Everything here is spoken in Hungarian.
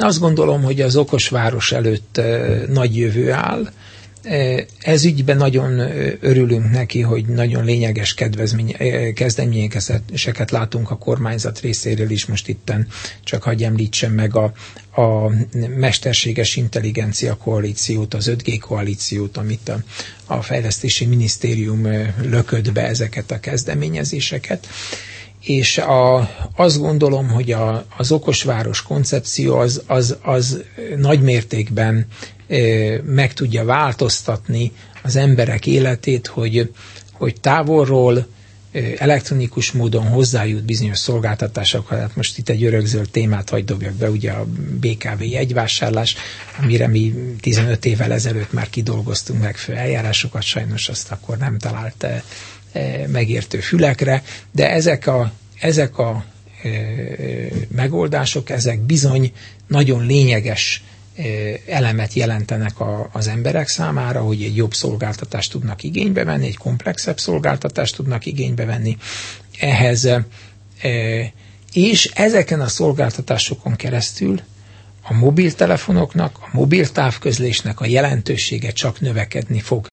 Én azt gondolom, hogy az okos város előtt nagy jövő áll. Ez ügyben nagyon örülünk neki, hogy nagyon lényeges kezdeményezéseket látunk a kormányzat részéről is. Most itten csak hagyj említsem meg a mesterséges intelligencia koalíciót, az 5G koalíciót, amit a fejlesztési minisztérium lökött be ezeket a kezdeményezéseket. És azt gondolom, hogy az okosváros koncepció az nagy mértékben meg tudja változtatni az emberek életét, hogy távolról elektronikus módon hozzájut bizonyos szolgáltatásokhoz. Hát most itt egy örökzöld témát hagy dobjak be, ugye a BKV jegyvásárlás, amire mi 15 évvel ezelőtt már kidolgoztunk megfelelő eljárásokat, sajnos azt akkor nem talált megértő fülekre, de ezek a megoldások, ezek bizony nagyon lényeges elemet jelentenek az emberek számára, hogy egy jobb szolgáltatást tudnak igénybe venni, egy komplexebb szolgáltatást tudnak igénybe venni ehhez, és ezeken a szolgáltatásokon keresztül a mobiltelefonoknak, a mobil távközlésnek a jelentősége csak növekedni fog.